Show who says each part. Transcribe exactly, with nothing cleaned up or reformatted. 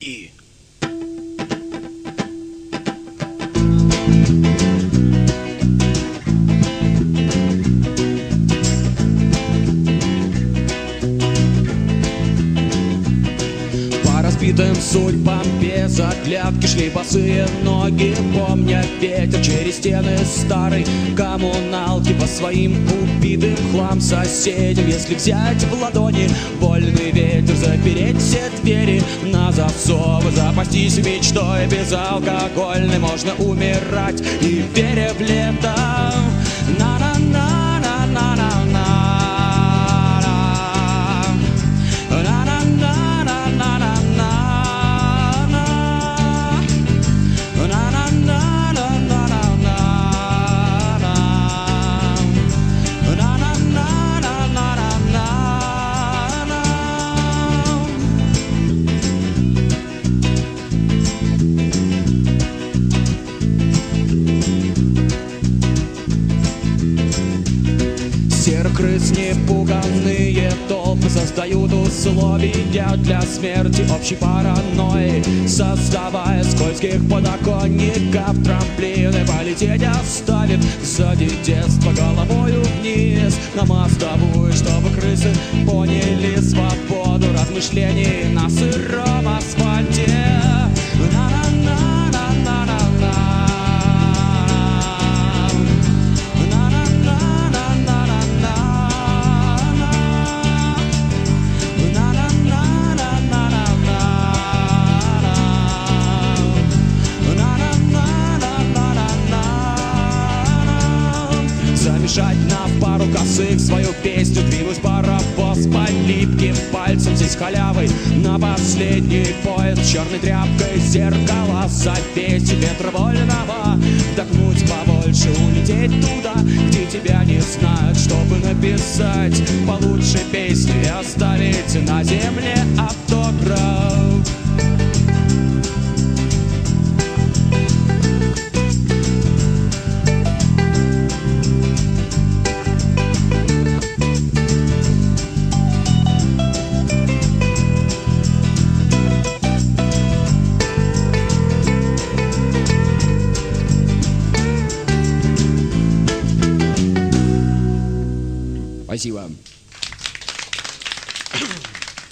Speaker 1: России.
Speaker 2: По разбитым судьбам без оглядки шли босые ноги, помня ветер через стены старой коммуналки. По своим убитым в хлам соседям, если взять в ладони вольный ветер, запереть все двери на засовы, запастись мечтой безалкогольной, можно умирать и веря в лето. На-на-на-на-на-на-на. Крыс непуганные толпы создают условия для смерти общей паранойи, создавая скользких подоконников трамплины. Полететь оставит сзади детство головою вниз на мостовую, чтобы крысы поняли свободу размышлений на сыром асфальте. Замешать на пару косых свою песню, двинуть паровоз по липким пальцам, здесь халявой на последний поезд, черной тряпкой зеркала запеть, ветра вольного вдохнуть побольше, улететь туда, где тебя не знают, чтобы написать получше песню и оставить на земле автограф.